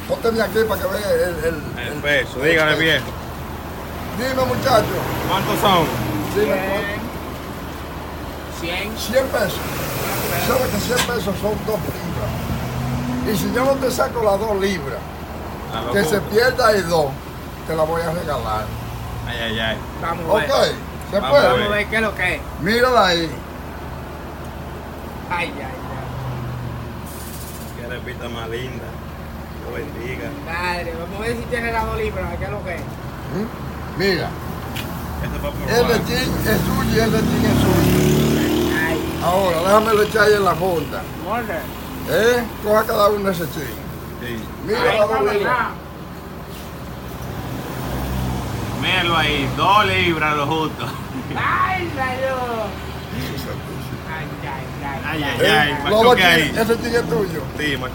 Pónteme aquí para que vea El peso, dígale viejo. Dime, muchacho. ¿Cuántos son? Dime, 100. 100 pesos. ¿Sabes que 100 pesos son 2 libras? Y si yo no te saco las 2 libras, que se pierda y 2, te la voy a regalar. Ay, ay, ay. Vamos a ver. Ok, ¿se Vamos puede? a Vamos a ver qué es lo que es. Mírala ahí. Ay, ay, ay. Que repita más linda. Lo bendiga. Madre, vamos a ver si tiene las 2 libras, qué es lo que es. Mira, Esto es para el probar. lechín es suyo y el lechín es suyo. Ay, Ahora, déjame echar ahí en la funda. morde. Coja cada uno de ese chin. Sí. Mira Ay, las 2 vamos libras. allá. Míralo ahí, 2 libras lo justo. Ay, rayo. Ay, ay, ay. Ay, ay, ¿Eh? ay. Los dos Machuque ahí. chines, ese chin es tuyo. Sí,